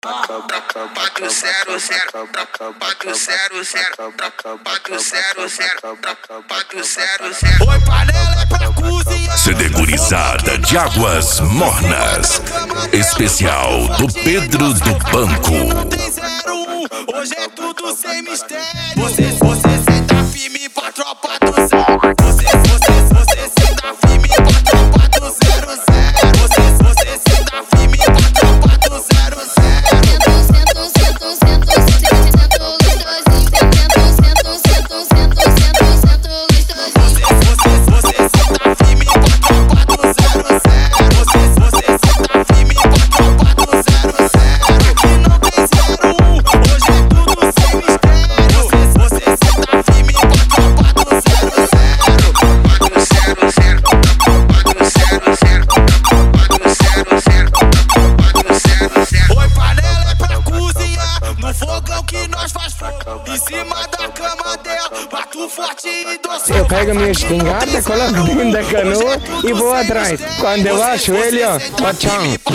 Tropa do 00, tropa do 00, tropa do 00, tropa do 00. Oi, panela é pra cozinhar. CD Gurizada de Águas Mornas. Especial do Pedro do Banco. Não tem 01, hoje é tudo sem mistério. Você senta firme pra tropa do 0. Você senta firme pra tropa do 00. Você senta firme pra tropa do 00. Em cima da cama dela, bato forte e doce. Eu pego minha espingarda, coloco dentro da canoa e vou atrás. Quando eu acho ele, ó, tchau.